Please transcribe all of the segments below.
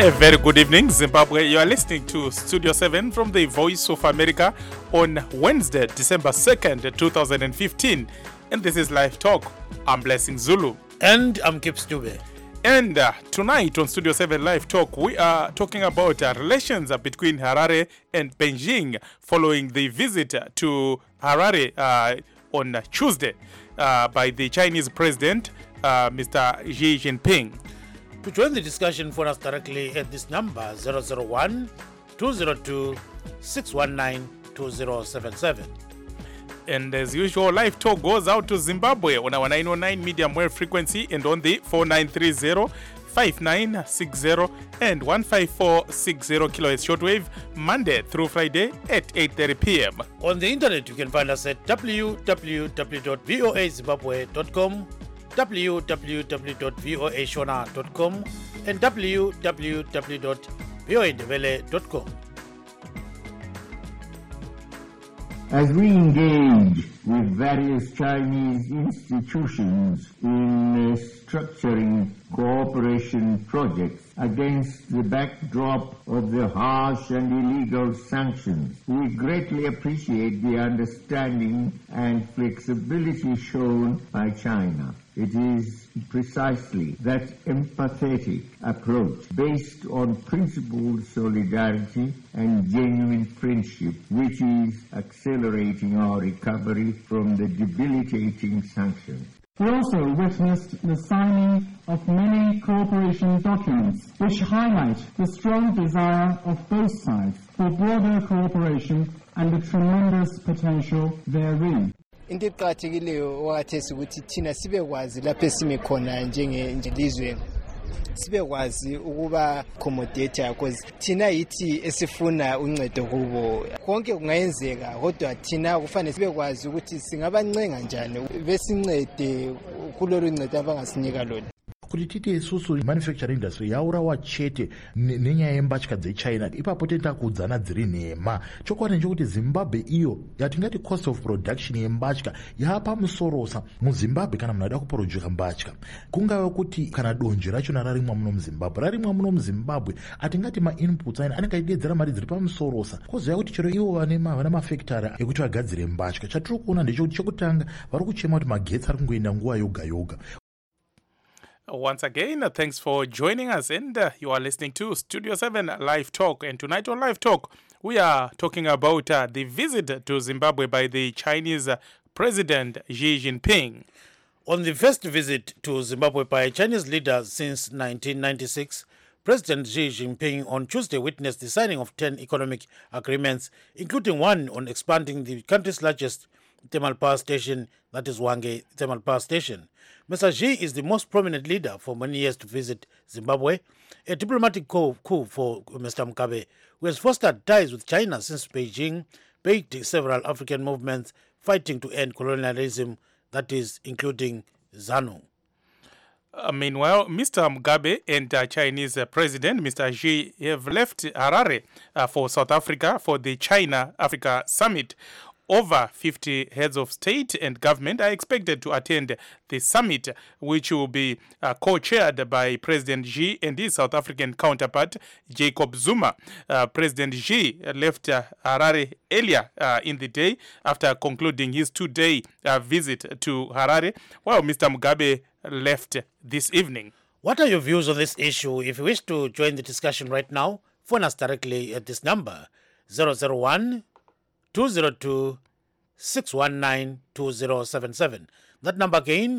A very good evening, Zimbabwe. You are listening to Studio 7 from the Voice of America on Wednesday, December 2nd, 2015. And this is Live Talk. I'm Blessing Zulu. And I'm Kip Stube. And tonight on Studio 7 Live Talk, we are talking about relations between Harare and Beijing following the visit to Harare on Tuesday by the Chinese president, Mr. Xi Jinping. To join the discussion, phone us directly at this number 001-202-619-2077. And as usual, Live Talk goes out to Zimbabwe on our 909 medium wave frequency and on the 4930, 5960 and 15460 kilohertz shortwave, Monday through Friday at 8:30 p.m. On the internet, you can find us at www.voazimbabwe.com, www.voashona.com, and www.voadevele.com. As we engage with various Chinese institutions in structuring cooperation projects against the backdrop of the harsh and illegal sanctions, we greatly appreciate the understanding and flexibility shown by China. It is precisely that empathetic approach based on principled solidarity and genuine friendship which is accelerating our recovery from the debilitating sanctions. We also witnessed the signing of many cooperation documents which highlight the strong desire of both sides for broader cooperation and the tremendous potential therein. Into eqhakathekileyo wakhathesi ukuthi thina sibekwazi lapho esime khona njengelizwe sibekwazi ukuba accommodate because thina yithi esifuna uncedo kubo konke kungayenzeka kodwa thina kufanele sibekwazi ukuthi singabancenga njani besincede kulolu ncedo abangasinika lona. Kuti titi isusu manufacturing industry yaurawa chete nenyaya yembatya dzeChina ipapo tentakudzana dziri nhema. Chokwadi nchokuti Zimbabwe iyo yatingati cost of production yembatya yapamusorosa muZimbabwe kana munhu ada kuproduce mbatya. Kungave kuti kana donje rachona rarimwa muno muZimbabwe atingati ma-inputs anenge achidedzera mari dziri pamusorosa. Kozoya kuti chero ivo vana mafactory ekuti vagadzire mbatya. Chatiri kuona ndechekuti chekutanga vari kuchema kuti magetsi ari kungoenda nguva yoga yoga. Once again, thanks for joining us, and you are listening to Studio 7 Live Talk. And tonight on Live Talk, we are talking about the visit to Zimbabwe by the Chinese President Xi Jinping. On the first visit to Zimbabwe by Chinese leaders since 1996, President Xi Jinping on Tuesday witnessed the signing of 10 economic agreements, including one on expanding the country's largest thermal power station, that is Hwange Thermal Power Station. Mr. Xi is the most prominent leader for many years to visit Zimbabwe, a diplomatic coup for Mr. Mugabe, who has fostered ties with China since Beijing backed several African movements fighting to end colonialism, that is, including ZANU. Meanwhile, Mr. Mugabe and Chinese President Mr. Xi have left Harare for South Africa for the China-Africa Summit. Over 50 heads of state and government are expected to attend the summit, which will be co-chaired by President Xi and his South African counterpart, Jacob Zuma. President Xi left Harare earlier in the day after concluding his two-day visit to Harare, while Mr. Mugabe left this evening. What are your views on this issue? If you wish to join the discussion right now, phone us directly at this number, 001-202-619-2077. That number again,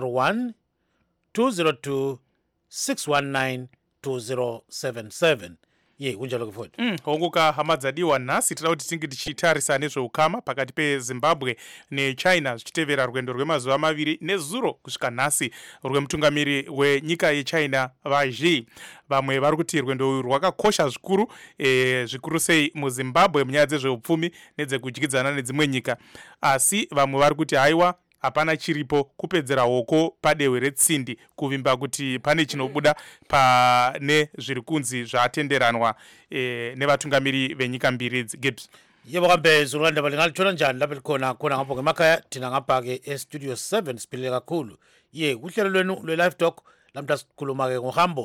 001-202-619-2077. Ye, unjalo kufuthi. Honguka hamadzadiwa nhasi tinoda kuti tinge tichitarisa nezveukama pakati peZimbabwe neChina zvichitevera rwendo rwemazuva maviri nezuro kusvika nhasi rwemutungamiri wenyika yeChina vaXi. Vamwe vari kuti rwendo urwu rwakakosha zvikuru, zvikuru sei muZimbabwe munyaya dzezveupfumi nedzekudyidzana nedzimwe nyika. Asi vamwe vari kuti haiwa hapana chiripo kupedzera hoko padehwe retsindi kuvimba kuti pane chinobuda pane zviri kunzi zvatenderanwa nevatungamiri venyika mbiri idzi. Gibbs. Yebo kambe Zulanda balingalithola njani lapha likhona ngapho ngemakhaya thina ngapha ke estudio 7 siphile kakhulu. Ye uhlelo lwenu lwe live talk lamhla sikhuluma ke ngohambo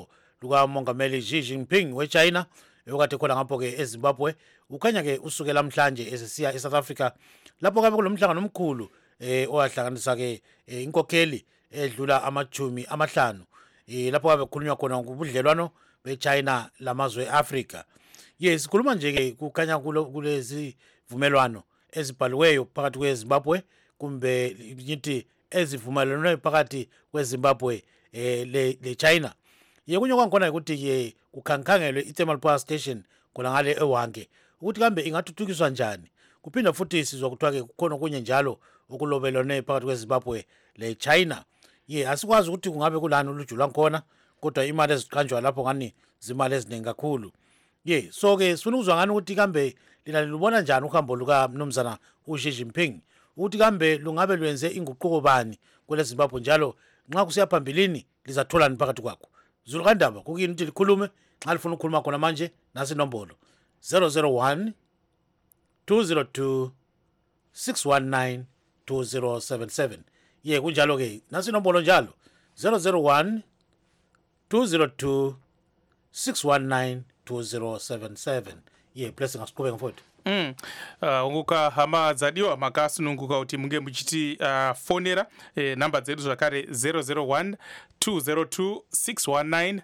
lukamongameli Xi Jinping weChina okade khona ngapho ke eZimbabwe ukhanya ke usuke namhlanje esesiya eSouth Africa lapho kabe kulomhlangano omkhulu owahlanganisa ke inkokheli edlula amajumi amahlanu lapho kabe kukhulunywa khona ngobudlelwano beChina lamazwe eAfrica. Yes, sikhuluma nje ke kukhanya kulezi vumelwano ezibhaliweyo phakathi kweZimbabwe kumbe ngithi ezivumelwano phakathi kweZimbabwe leChina. Yekunye kwakhona ukuthi ke kukhankhangelwe i-thermal power station khona ngale eWange ukuthi kambe ingathuthukiswa njani. Kuphinda futhi sizwa kuthiwa ke kukhona kunye njalo okulobelwane phakathi kweZimbabwe leChina. Asikwazi ukuthi kungabe kulani uluju lwakhona kodwa imali eziqanjwa lapho ngani zimali eziningi kakhulu. So ke sifuna ukuzwa ngani ukuthi kambe lina lubona njani uhambo luka mnumzana uXi Jinping ukuthi kambe lungabe lwenze inguquko bani kwele Zimbabwe njalo nxa kusiya phambilini lizatholani phakathi kwakho. Zulu kaNdaba kukini ukuthi likhulume nxa lifuna ukukhuluma khona manje nasi inombolo 001 202 619 2077. Kunjalo ke nasi inombolo njalo 001 202 619 2077. Blessing asiqhubeke mfowethu. Nguka hama zadiwa makasununguka kuti munge muchiti fonera namba dzedu zvakare 001 202 619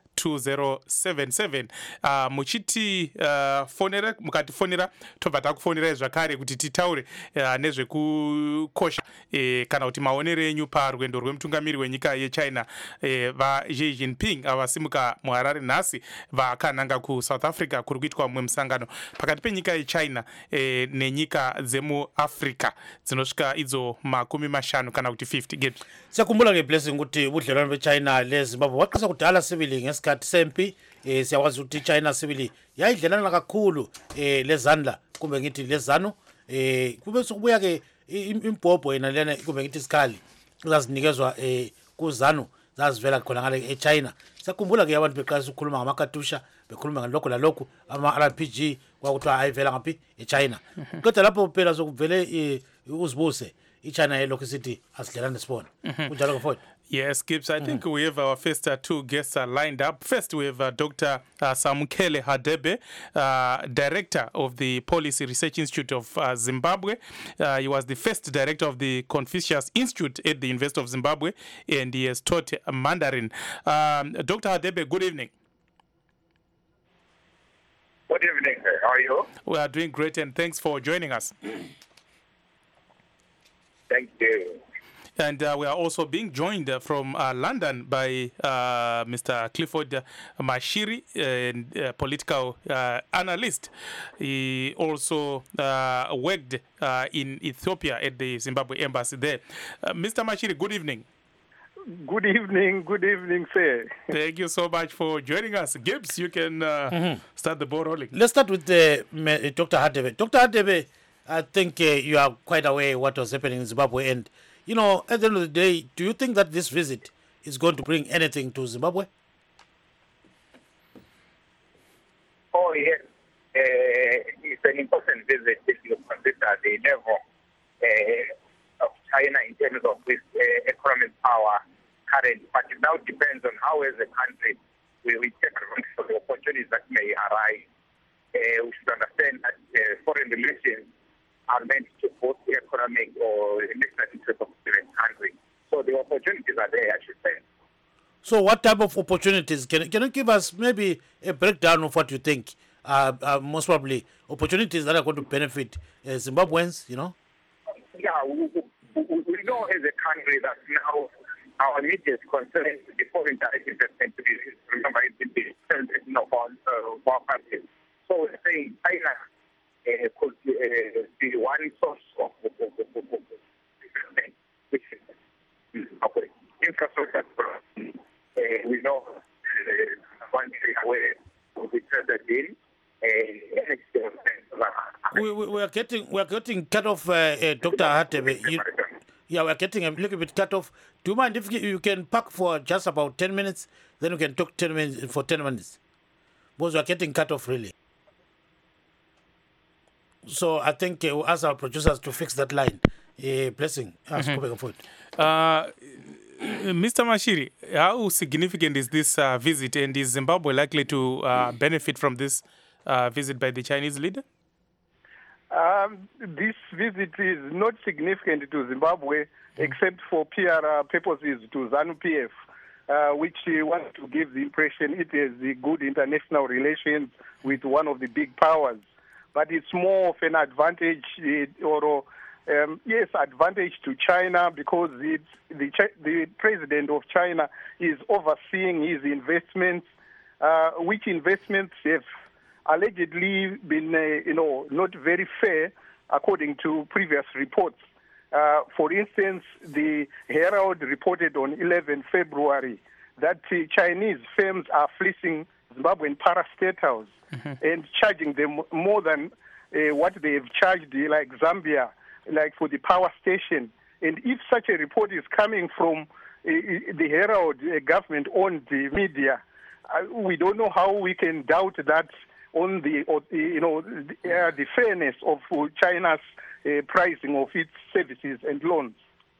2077. Muchiti fonera mukatifonera tobva takufonera zvakare kuti titaure nezvekukosha kana kuti maonero enyu parwendo rwemutungamiri wenyika yeChina vaXi Jinping avasimuka muHarare nhasi vakananga kuSouth Africa kuri kuitwa mumwe musangano pakati penyika yeChina nenyika dzemuAfrica dzinosvika idzo 50 kana kuti 50. Siyakumbula ke Blessing ukuthi ubudlelwano beChina leZimbabwe waqisa kudala sibili ngesikhathi sempi. Siyakwazi ukuthi iChina sibili yayidlelana kakhulu lezandla kumbe ngithi lezano kube sokubuya ke impobho yena lena kumbe ngithi isikhali zazinikezwa kuzanu zazivela khona ngale eChina. Siyakhumbula ke abantu beqalisa ukukhuluma ngamakatusha bekhuluma ngalokho lalokho ama-RPG kwakuthiwa ayivela ngaphi eChina. Kodwa lapho phela sokuvele uzibuse iChina yelokhu isithi asidlelane sibona. Kunjalo ke mfowethu. Yes, Gibbs, I think we have our first two guests lined up. First, we have Dr. Samukele Hadebe, Director of the Policy Research Institute of Zimbabwe. He was the first director of the Confucius Institute at the University of Zimbabwe, and he has taught Mandarin. Dr. Hadebe, good evening. Good evening, sir. How are you? We are doing great, and thanks for joining us. Thank you. And we are also being joined from London by Mr. Clifford Mashiri, political analyst. He also worked in Ethiopia at the Zimbabwe embassy there. Mr. Mashiri, good evening. Good evening, sir. Thank you so much for joining us. Gibbs, you can start the ball rolling. Let's start with Dr. Hadebe. Dr. Hadebe, I think you are quite aware what was happening in Zimbabwe, and you know, at the end of the day, do you think that this visit is going to bring anything to Zimbabwe? Oh, yes. It's an important visit if you consider the level of China in terms of its economic power currently. But it now depends on how, as a country, we take advantage of the opportunities that may arise. We should understand that foreign relations are meant to boost the economic or national interest of the country. So the opportunities are there, I should say. So what type of opportunities? Can you give us maybe a breakdown of what you think most probably opportunities that are going to benefit Zimbabweans, you know? Yeah, we know as a country that now our immediate concern is the foreign direct investment to be, remember, it's the presentation of our country. So we're saying China could be one source of investment, which is infrastructure. We know one area where we traded in. We are getting cut off, Dr. Hadebe. Yeah, we are getting a little bit cut off. Do you mind if you can park for just about 10 minutes? Then we can talk 10 minutes for 10 minutes. Because we are getting cut off really. So I think we'll ask our producers to fix that line. Blessing. Mr. Mashiri, how significant is this visit, and is Zimbabwe likely to benefit from this visit by the Chinese leader? This visit is not significant to Zimbabwe, except for PR purposes to ZANU-PF, which wants to give the impression it has good international relations with one of the big powers. But it's more of an advantage, advantage to China, because the president of China is overseeing his investments, which investments have allegedly been, not very fair, according to previous reports. For instance, the Herald reported on 11 February that Chinese firms are fleecing Zimbabwean parastatals and charging them more than what they have charged, like Zambia, like for the power station. And if such a report is coming from the Herald, government-owned media, we don't know how we can doubt that on the fairness of China's pricing of its services and loans.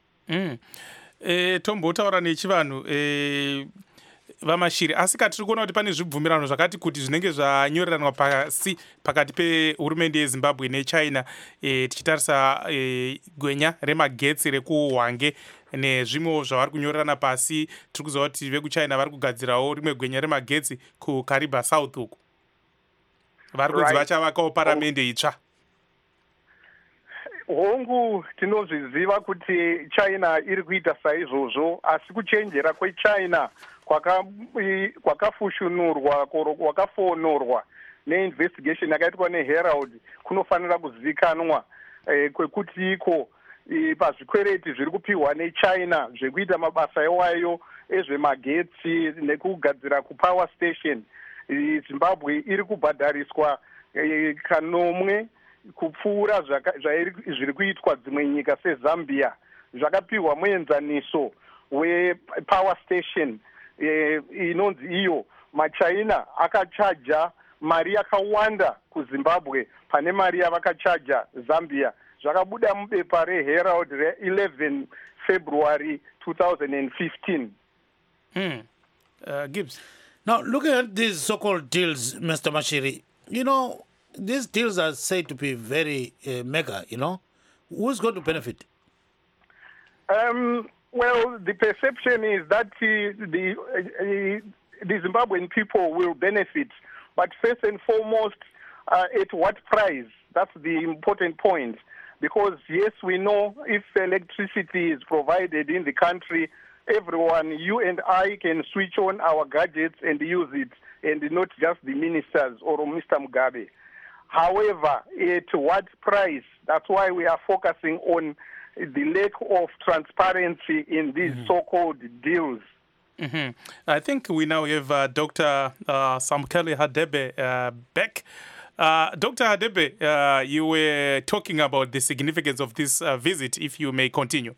Tombotaura nechivanhu vamashiri asi kati tiri kuona kuti pane zvibvumirano zvakati kuti zvinenge zvanyoreranwa pasi pakati pehurumende yeZimbabwe neChina tichitarisa gwenya remagetsi rekuhwange nezvimwewo zvavari kunyorerana pasi. Tiri kuziva kuti vekuChina vari kugadzirawo rimwe gwenya remagetsi kuKariba South uku. Vari kunzi vachavakawo paramende itsva. Hongu tinozviziva kuti China iri kuita saizvozvo, asi kuchenjera kweChina kwakafushunurwa kwakafonorwa neinvestigation yakaitwa neHerald kunofanira kuzivikanwa, kwekuti iko pazvikwereti zviri kupiwa neChina zvekuita mabasa iwayo ezvemagetsi nekugadzira kupower station, Zimbabwe iri kubhadhariswa kanomwe kupfuura zviri kuitwa dzimwe nyika seZambia. Zvakapiwa muenzaniso wepower station inonzi iyo maChina akachaja mari yakawanda kuZimbabwe pane mari yavakachaja Zambia. Zvakabuda mubepa reHerald re-11 February 2015. Gibbs. Now, looking at these so-called deals, Mr. Mashiri, these deals are said to be very mega, Who's going to benefit? Well, the perception is that the Zimbabwean people will benefit, but first and foremost, at what price? That's the important point. Because, yes, we know if electricity is provided in the country, everyone, you and I, can switch on our gadgets and use it, and not just the ministers or Mr. Mugabe. However, at what price? That's why we are focusing on the lack of transparency in these so-called deals. I think we now have Dr. Samkeli Hadebe back. Dr. Hadebe, you were talking about the significance of this visit, if you may continue.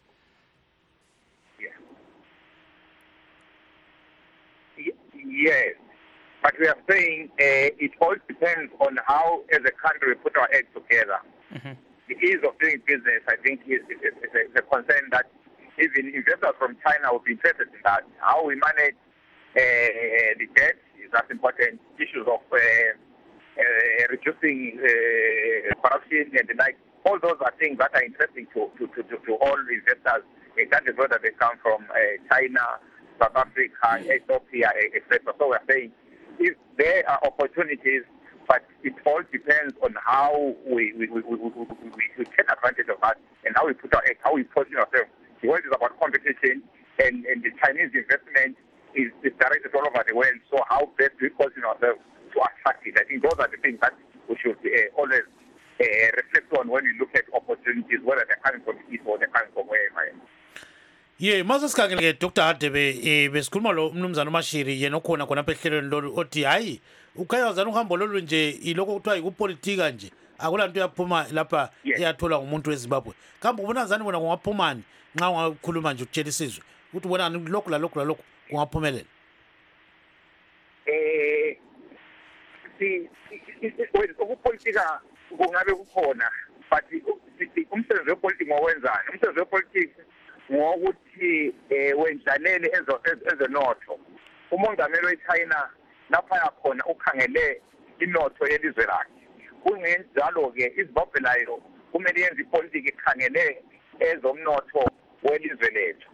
Yes, but we are saying it all depends on how, as a country, we put our heads together. The ease of doing business, I think, is a concern that even investors from China will be interested in that. How we manage the debt is as important. Issues of reducing corruption and the like. All those are things that are interesting to all investors, regardless whether they come from China, South Africa, Ethiopia, etc. So we're saying if there are opportunities, but it all depends on how we take advantage of that and how we put how we position ourselves. The world is about competition, and the Chinese investment is directed all over the world. So how best do we position ourselves to attract it? I think those are the things that we should always reflect on when we look at opportunities, whether they're coming from the east or they're coming from wherever. Masasikangele Dr. Hadebe besikhuluma lo mnumzana uMashiri yena okhona khona pehlelweni lolu othi hayi ukhayazana uhambo lolu nje iloko kuthiwa ikupolitika nje akula nto yaphuma lapha eyathola ngumuntu weZimbabwe. Kambe ubona zani bona kungaphumani nxa ungakhuluma nje ukutshela isizwe ukuthi bona lokhu la lokhu la lokhu kungaphumelela? Ukupolitika kungabe kukhona, but umsebenzi wepolitiki ngowenzani? Umsebenzi wepolitiki ngokuthi wendlalele ezenotho. Umongameli weChina lapha yakhona ukhangele inotho yelizwe lakhe. Kungenjalo ke iZimbabwe layo kumele yenze ipolitiki ikhangele ezomnotho welizwe lethu.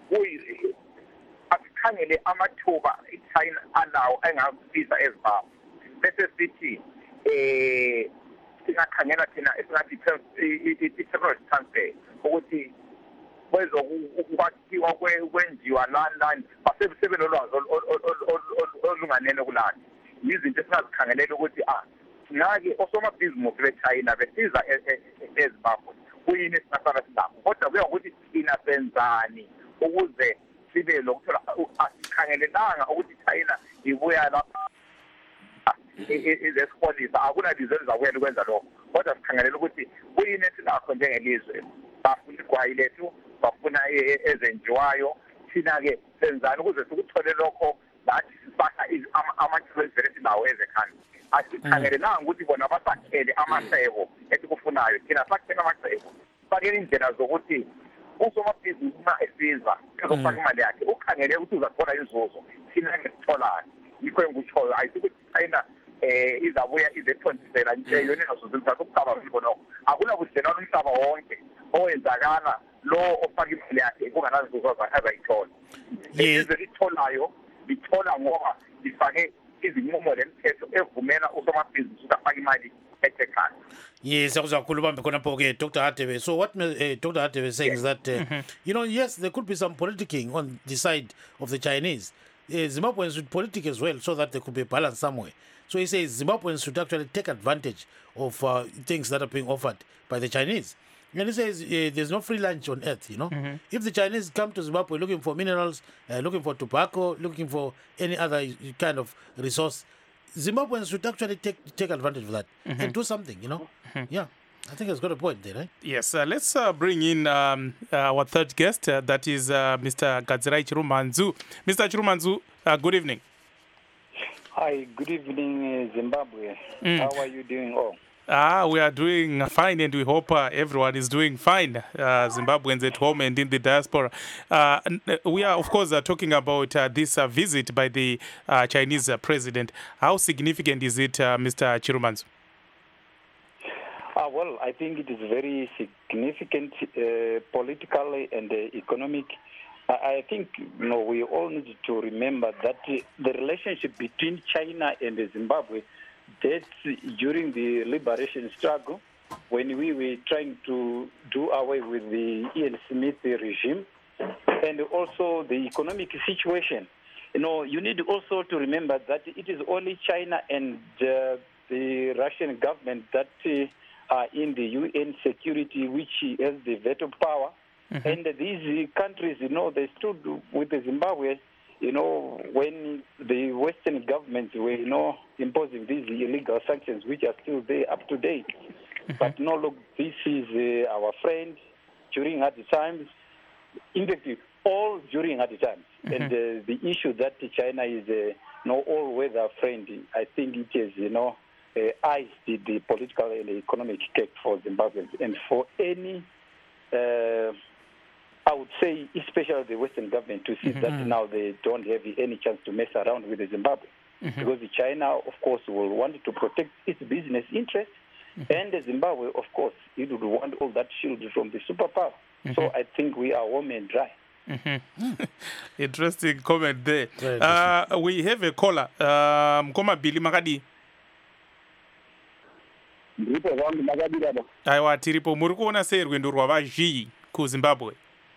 Akukhangele amathuba iChina alawo engakufisa eZimbabwe. Bese sithi singakhangela thina esingathi i-technology transfer ukuthi kwezokwakhiwa kwenziwa lani basebenzise nolwazi olunganene kulana. Izinto esingazikhangelela ukuthi nake osomabhizinisi beChina besiza eZimbabwe kuyini esingasala sinakho kodwa kuya ukuthi inasenzani ukuze sibe lokuthola asikhangelelanga ukuthi China ibuya lapha izesikolisa akunalizo elizakuyela ukwenza lokho kodwa sikhangelela ukuthi kuyini esinakho njengelizwe bafuna igwayi lethu bafuna ezenjiwayo thina-ke senzani ukuze sikuthole lokho lathi sifaka ama-materials esinawo ezekhaya asikhangelelanga ukuthi bona basakhele amacebo esikufunayo thina sakhele amacebo fakele indlela zokuthi usomabhizinisi uma esiza ezofaka imali yakhe ukhangele ukuthi uzathola inzuzo thina-ke sitholani yikho engikutshoyo ayisukuthi China izabuya izethontisela nje yona ingazuzisa ukucaba ngibonoko akunabudlelwano umhlaba wonke owenzakala lo ofaka imali yakhe kungananzuzo azayithola izwe litholayo lithola ngoba lifake izinqumo lemithetho evumela usomabhizinisi ukuthi afake imali ethekhaya. Yes, I was okay, Dr. Hadebe. So what Dr. Hadebe is saying is that, yes, there could be some politicking on the side of the Chinese. Zimbabweans should politic as well so that there could be a balance somewhere. So he says Zimbabweans should actually take advantage of things that are being offered by the Chinese. And he says there's no free lunch on earth, If the Chinese come to Zimbabwe looking for minerals, looking for tobacco, looking for any other kind of resource, Zimbabweans should actually take advantage of that and do something, Yeah, I think it's got a point there, right? Yes, let's bring in our third guest, that is Mr. Gadzirai Chirumanzu. Mr. Chirumanzu, good evening. Hi, good evening, Zimbabwe. How are you doing all? We are doing fine, and we hope everyone is doing fine, Zimbabweans at home and in the diaspora. We are, of course, talking about this visit by the Chinese president. How significant is it, Mr. Chirumanzu? Well, I think it is very significant politically and economic. I think we all need to remember that the relationship between China and Zimbabwe dates during the liberation struggle when we were trying to do away with the Ian Smith regime and also the economic situation. You need also to remember that it is only China and the Russian government that are in the UN security, which has the veto power. And these countries, they stood with the Zimbabwe, when the Western governments were, imposing these illegal sanctions, which are still there up to date. But look, this is our friend during hard times. In fact, all during hard times. And the issue that China is no all-weather friend, I think it is, iced the political and economic cake for Zimbabweans. And for any, I would say, especially the Western government, to see that now they don't have any chance to mess around with the Zimbabwe. Because China, of course, will want to protect its business interests. And the Zimbabwe, of course, it would want all that shield from the superpower. So I think we are warm and dry. Interesting comment there. We have a caller. Mkoma Billy Makadi. Aiwa tiripo muri kuona sei rwendo rwavazhii kuZimbabwe?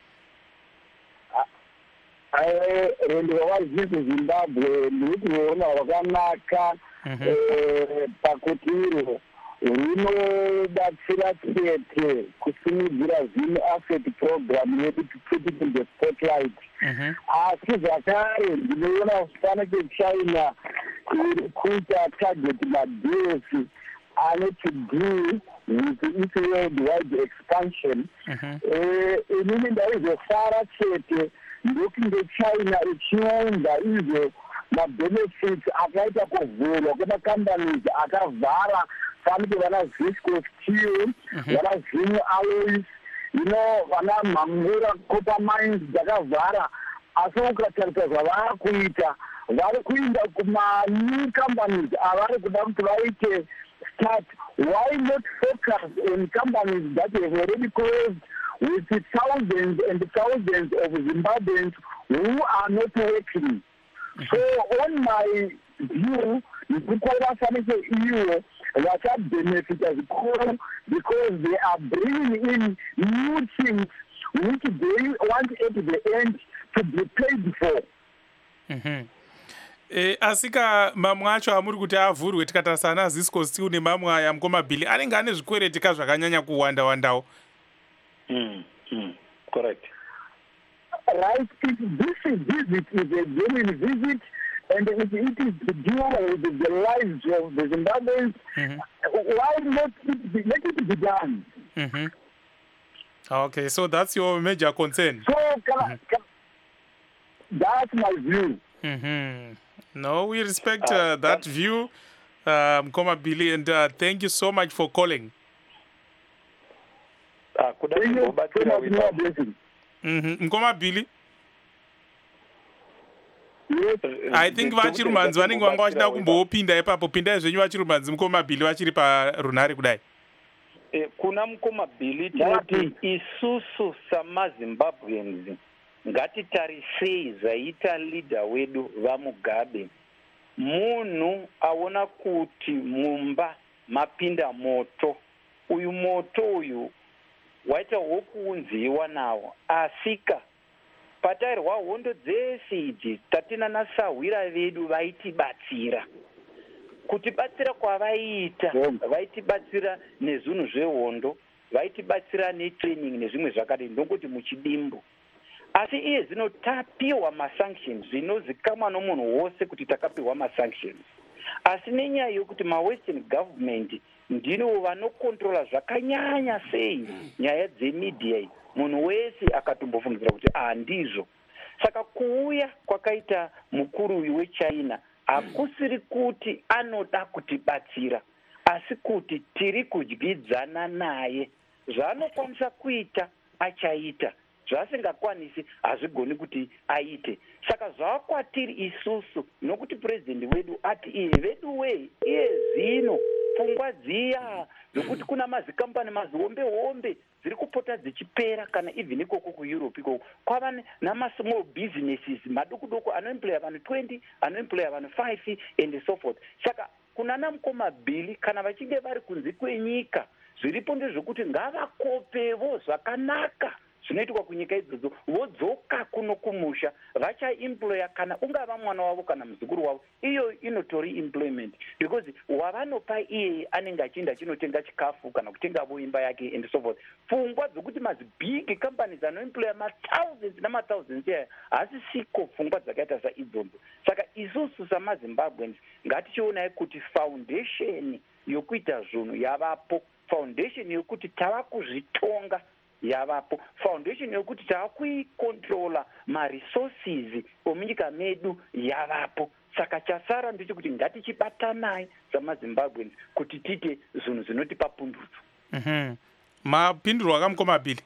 Rwendo rwavazhii kuZimbabwe ndiri kuona rwakanaka pakuti iro rinobatsira chete kusimudzira zvinhu asset program yedu to put it in the spotlight. Asi zvakare ndinoona kufana kweChina iri kuita target madeals ane to do with its worldwide expansion. Inini ndaizofara chete ndokunge China ichiunza izvo mabenefits akaita kuvhurwa kwemacompanies akavhara pano vana Visco Steel, vana Zimwe Alloys, vana Mangura copper mines dzakavhara, asi ukatarisa zvavari kuita, vari kuenda kuma-new companies avari kuda kuti vaite start. Why not focus on companies that have already closed with thousands and thousands of Zimbabweans who are not working? So on my view, vafanike ivo vachabenefita zvikuru because they are bringing in new things which they want at the end to be paid for. Asika mamwe acho amuri kuti avhurwe tikatarisa ana Zisco Steel nemamwe aya mukomabhili anenge ane zvikweretika zvakanyanya kuwanda-wandawo. Correct. Right, if this visit is a genuine visit, and if it is to do with the lives of the Zimbabweans, why not let it be done? Okay, so that's your major concern. So that's my view. No, we respect that view, Mkomabhili, and thank you so much for calling. Mkomabhili? I think vachirumanzi vanenge vanga vachida kumbopinda ipapo. Pindai zvenyu vachirumanzi Mkomabhili vachiri parunhare kudai. Kuna Mkomabhili tinoti isusu samaZimbabweans ngatitarisei zvaita leader wedu vaMugabe. Munhu aona kuti mumba mapinda moto. Uyu moto uyu waita hokuunziwa nawo, asika patairwa hondo dzese idzi tatina nasahwira vedu vaitibatsira. Kutibatsira kwavaiita, vaitibatsira nezvinhu zvehondo, vaitibatsira netraining nezvimwe zvakadai, ndokuti muchidimbu. Asi iye zvino tapiwa masanctions, zvinozikamwa nomunhu wose kuti takapiwa masanctions. Asi nenyaya yokuti mawestern government ndino vanokontrola zvakanyanya sei nyaya dzemedia, munhu wese akatombofungidzira kuti ndizvo. Saka kuuya kwakaita mukuru uyu weChina hakusiri kuti anoda kutibatsira, asi kuti tiri kudyidzana naye. Zvaanokwanisa kuita achaita, zvasingakwanisi hazvigoni kuti aite. Saka zvaakwatiri isusu, nokuti president wedu ati iye vedu wei, iye zvino pfungwa dziya zvokuti kuna mazikampani mazihombe dziri kupota dzichipera kana even ikoko kuEurope ikoko kwava namasmall businesses madoko anoemploya vanhu 20, anoemploya vanhu 5 and so forth. Saka kuna naMkomabhili kana vachinge vari kunze kwenyika, zviripo ndezvokuti ngavakopevo zvakanaka zvinoitwa kunyika idzodzo, vodzoka kuno kumusha vachaemploya kana ungava mwana wavo kana muzukuru wavo. Iyo inotori employment because wavanopa iye anenge achienda achinotenga chikafu kana kutengavo imba yake and so forth. Pfungwa dzokuti mazibig companies anoemploya mathousands namathousands aya hasisiko pfungwa dzakaita saidzodzo. Saka isusu samaZimbabweans ngatichionai kuti foundation yokuita zvinhu yavapo, foundation yokuti tava kuzvitonga yavapo, foundation yokuti taakuikontrola maresources omunyika medu yavapo. Saka chasara ndechekuti ngatichibatanai samaZimbabweans kuti tiite zvinhu zvinotipa pundutso. Mapinduro akaMkomabhili?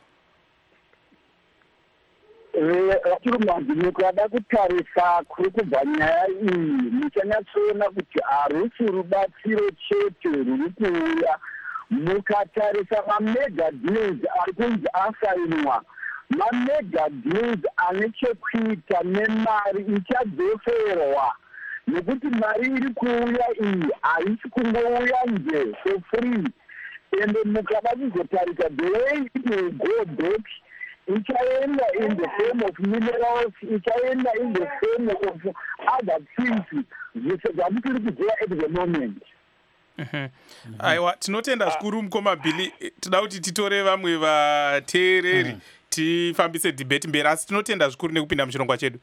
Vachirumanzi mukada kutarisa kuri kubva nyaya iyi muchanyatsoona kuti harusi rubatsiro chete ruri kuuya. Mukatarisa mamega deals ari kunzi asainwa, mamega deals ane chekuita nemari ichadzoserwa, nekuti mari iri kuuya iyi haisi kungouya nje for free. Ende mukada kuzotarisa the way it will go back, ichaenda in the form of minerals, ichaenda in the form of other things zvamutiri kuziva at the moment. Aiwa, tinotenda zvikuru Mkomabhili. Tinoda kuti titore vamwe vateereri tifambise debate mberi, asi tinotenda zvikuru nekupinda muchirongwa chedu.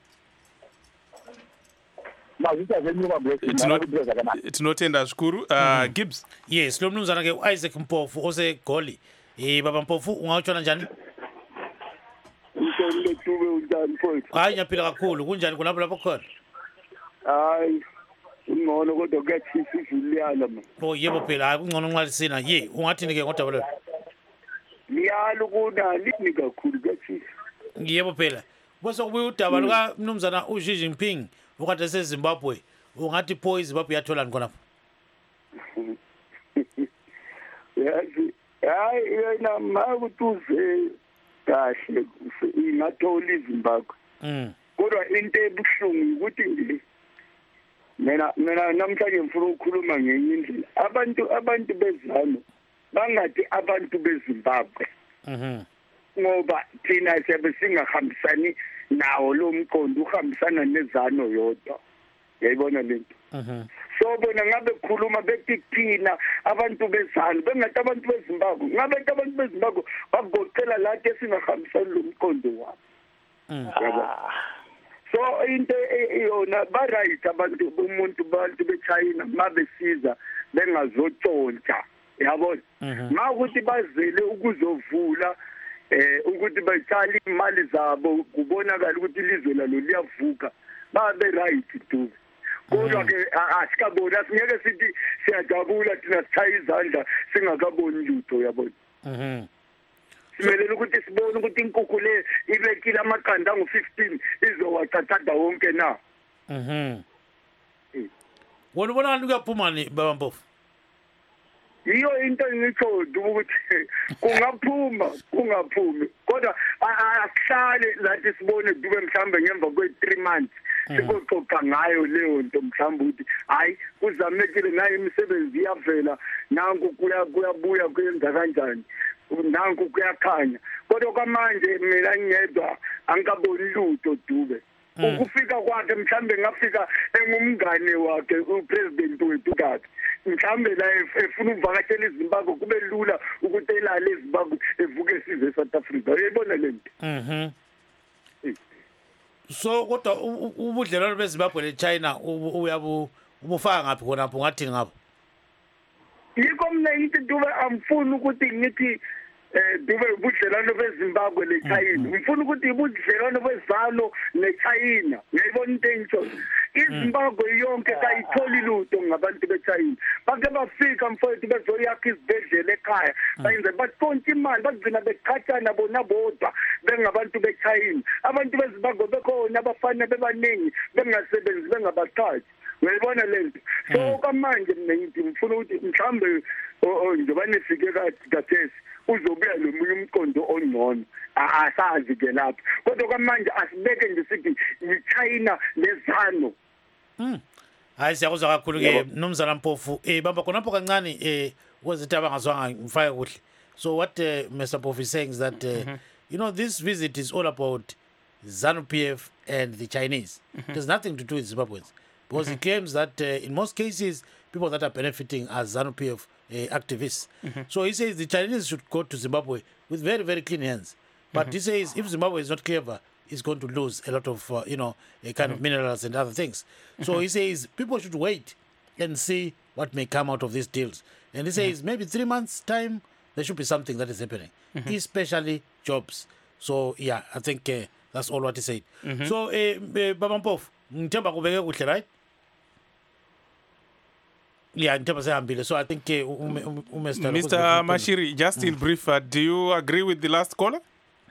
Tinotenda zvikuru. Gibbs. Yes, lo mnumzana ke Isaac Mpofu oseGoli. Baba Mpofu ungawutshona njani? Hayi, ngiyaphila kakhulu. Kunjani kulapho lapho khona? Hayi, ungcono kodwa kuyatshisa izulu liyana. Oh yebo phela, hayi kungcono nxa lisina. Ungathini ke ngodaba lo? liyalo kunalini kakhulu kathisa. Yebo phela. Bese kubuya udaba luka mnumzana uXi Jinping ukade seZimbabwe ungathi pho iZimbabwe yatholani khonapho? Yazi hayi yena makutuze kahle ingathola iZimbabwe. Kodwa into ebuhlungu ukuthi nje mina namhlanje ngifuna ukukhuluma ngenye indlela. Abantu bezano bangathi abantu beZimbabwe. Ngoba thina siyabe singahambisani nawo lo mqondo uhambisana nezano yodwa. Yayibona lento. So bona ngabe khuluma bethi thina abantu bezano bengathi abantu beZimbabwe. Ngabe abantu beZimbabwe bagoqela lathi esingahambisani lo mqondo wabo. Yabo. So into yona ba right abantu bantu beChina mabesiza bengazotshontsha. Yabona. Mawukuthi bazele ukuzovula ukuthi bayitshala imali zabo kubonakala ukuthi ilizwe lalo liyavuka babe right tu kodwa ke asikabona singeke sithi siyajabula thina sichaya izandla singakaboni lutho yabona simele ukuthi sibone ukuthi inkukhu le ibekile amaqanda ngo15 izowacathatha wonke na wona bona ukuyaphumani baba Mpofu iyo into engitsho ukuthi kungaphumi kodwa akuhlale lathi sibone dube mhlambe ngemva kwe3 months sikoxoxa ngayo leyo nto mhlambe ukuthi hayi kuzamekile nayo imisebenzi iyavela nanku kuyabuya kuyenza kanjani nanku kuyakhanya kodwa kwamanje mina ngedwa angikaboni lutho dube ukufika kwakhe mhlambe ngafika engumngane wakhe upresident wethu kathi mhlambe la efuna ukuvakashela iZimbabwe kube lula ukuthi elale eZimbabwe evuke size eSouth Africa uyibona lento so kodwa ubudlelwano beZimbabwe neChina ubufaka ngaphi khona lapho ngathini ngapho yiko mina ngithi dube amfuni ukuthi ngithi dube ubudlelwano beZimbabwe neChina ngifuna ukuthi ubudlelwano bezalo neChina ngiyibona into engitsho iZimbabwe yonke kayitholi lutho ngabantu beChina bake bafika mfowethu bezoyakha izibhedlela ekhaya bayenze bathonta imali bagcina beqhathana bona bodwa bengabantu beChina abantu beZimbabwe bekhona abafana bebaningi bengasebenzi bengabaqhathi uyibona lento so kamanje mina ngithi ngifuna ukuthi mhlambe njengoba nifike kathesi uzobuya lomunye umqondo ongcono asazi ke lapho kodwa kwamanje asibeke nje sithi iChina lezano hayi siyakuzwa kakhulu ke mnumzana Mpofu bamba khonapho kancane kwezinto abangazwanga ngifake kuhle so what Mr. Mpofu is saying is that you know this visit is all about ZANU-PF and the Chinese. It has nothing to do with Zimbabweans because he claims that in most cases people that are benefiting are ZANU-PF activists. So he says the Chinese should go to Zimbabwe with very, very clean hands. But he says if Zimbabwe is not clever, it's going to lose a lot of, a kind of minerals and other things. So he says people should wait and see what may come out of these deals. And he says maybe 3 months' time, there should be something that is happening, especially jobs. So, yeah, I think that's all what he said. So, Baba Mpofu, ngithemba kubeke kuhle, right? Yeah, so I think Mr. Mashiri, just in brief, do you agree with the last caller?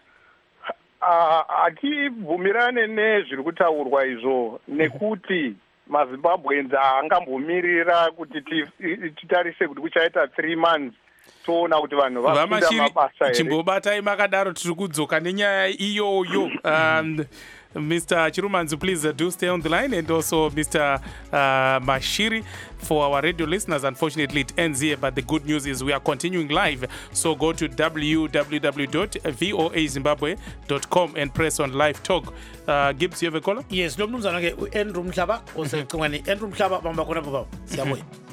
Atibvumirane nezviri kutaurwa izvo nekuti maZimbabweans angambomirira kuti titarise kuti kuchaita 3 months toona kuti vanhu vapinda mabasa here. Chimbobatai makadaro tiri kudzoka nenyaya iyoyo. Mr. Chirumanzu, please do stay on the line, and also Mr. Mashiri. For our radio listeners, unfortunately it ends here, but the good news is we are continuing live. So go to www.voazimbabwe.com and press on live talk. Gibbs, you have a caller? Yes, lo mnumzana ke Andrew Mhlaba, Andrew Mhlaba bamba khona baba. Siyabuya.